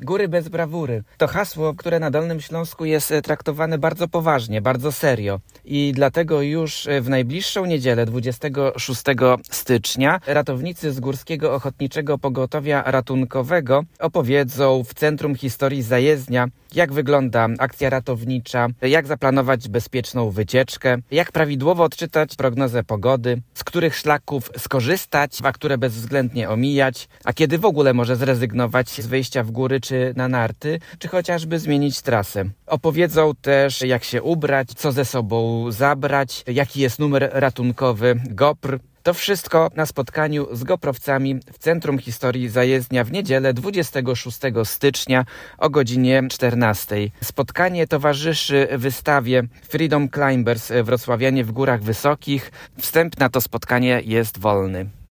Góry bez brawury. To hasło, które na Dolnym Śląsku jest traktowane bardzo poważnie, bardzo serio. I dlatego już w najbliższą niedzielę, 26 stycznia, ratownicy z Górskiego Ochotniczego Pogotowia Ratunkowego opowiedzą w Centrum Historii Zajezdnia, jak wygląda akcja ratownicza, jak zaplanować bezpieczną wycieczkę, jak prawidłowo odczytać prognozę pogody, z których szlaków skorzystać, a które bezwzględnie omijać, a kiedy w ogóle może zrezygnować z wyjścia w góry czy na narty, czy chociażby zmienić trasę. Opowiedzą też, jak się ubrać, co ze sobą zabrać, jaki jest numer ratunkowy GOPR. To wszystko na spotkaniu z goprowcami w Centrum Historii Zajezdnia w niedzielę 26 stycznia o godzinie 14. Spotkanie towarzyszy wystawie Freedom Climbers Wrocławianie w Górach Wysokich. Wstęp na to spotkanie jest wolny.